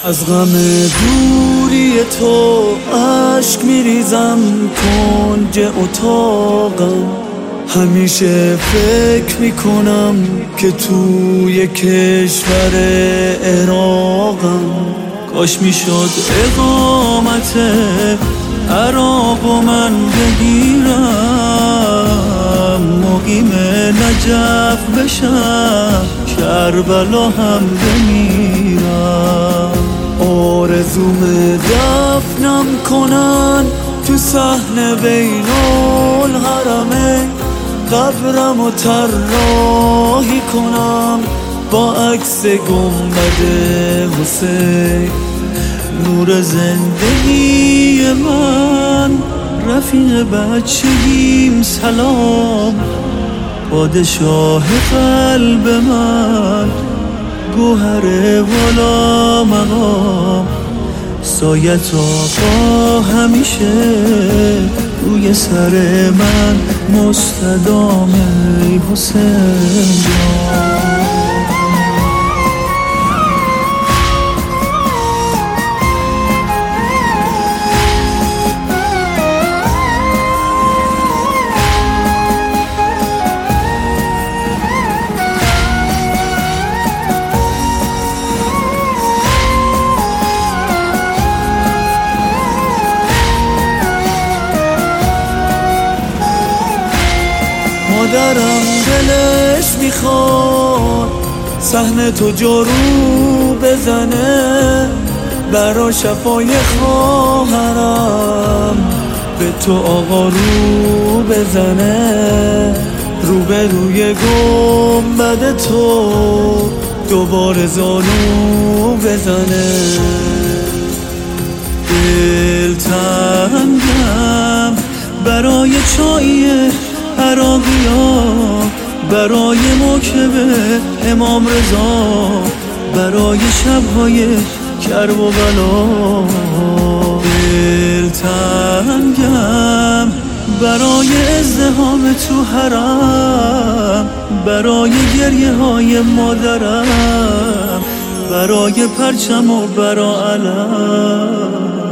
از غم دوری تو اشک میریزم کنج اتاقم. همیشه فکر میکنم که توی کشور عراقم. کاش میشد اقامت عراق و من بگیرم، مقیم نجف بشم، کربلا هم بمیرم. آرزوم دفنم کنن تو صحن بین الحرمین، قبرم و طراحی کنم با عکس گنبد حسین. نور زندگی من، رفیق بچگیم سلام، پادشاه قلب من، گوهر والا مقام. سایت آقا همیشه روی سر من مستدام ای حسین جان. مادرم دلش میخواد صحن تو جارو بزنه، برا شفای خواهرم به تو آقا رو بزنه. روبروی گنبد تو دوباره زانو بزنه. دلتنگم برای چای عراقیا، برای موکب امام رضا، برای شبهای کرب و بلا. دلتنگم برای ازدحام تو حرم، برای گریه های مادرم، برای پرچم و برا علم.